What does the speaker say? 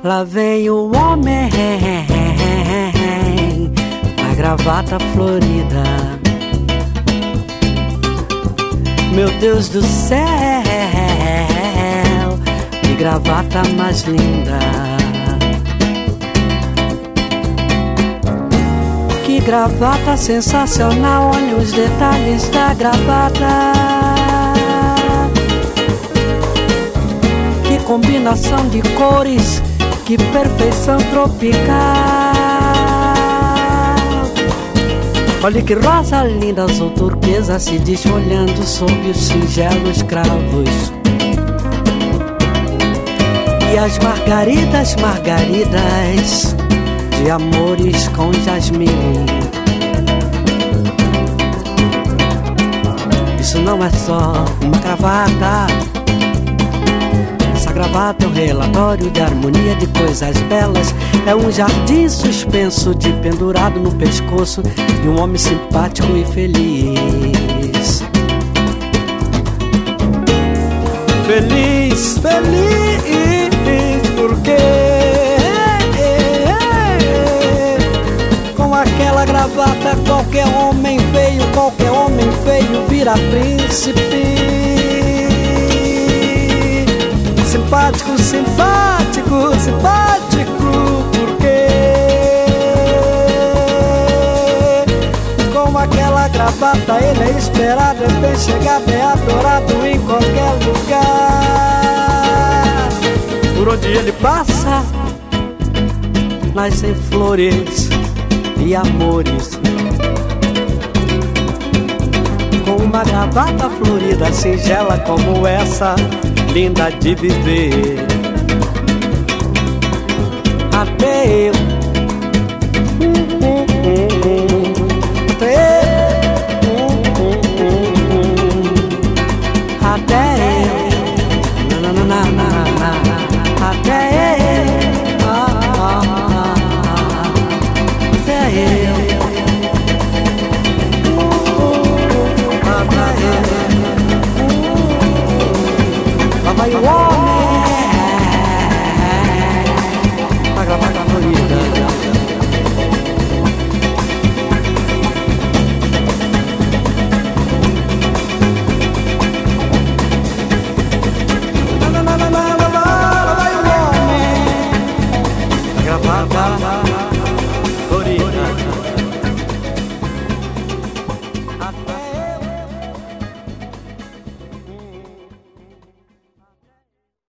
Lá vem o homem, a gravata florida. Meu Deus do céu, que gravata mais linda. Que gravata sensacional, olha os detalhes da gravata. Que combinação de cores, que perfeição tropical. Olha que rosa linda, azul turquesa se desfolhando sob os singelos cravos. E as margaridas, margaridas de amores com jasmim. Isso não é só uma gravata. Essa gravata é um relatório de harmonia de coisas belas. É um jardim suspenso de pendurado no pescoço de um homem simpático e feliz. Feliz, feliz, porque com aquela gravata qualquer homem feio vira príncipe. Simpático, simpático, simpático, porque com aquela gravata ele é esperado, é bem chegado, é adorado em qualquer lugar. Por onde ele passa, nascem flores e amores. Com uma gravata florida, singela como essa, linda de viver. Até eu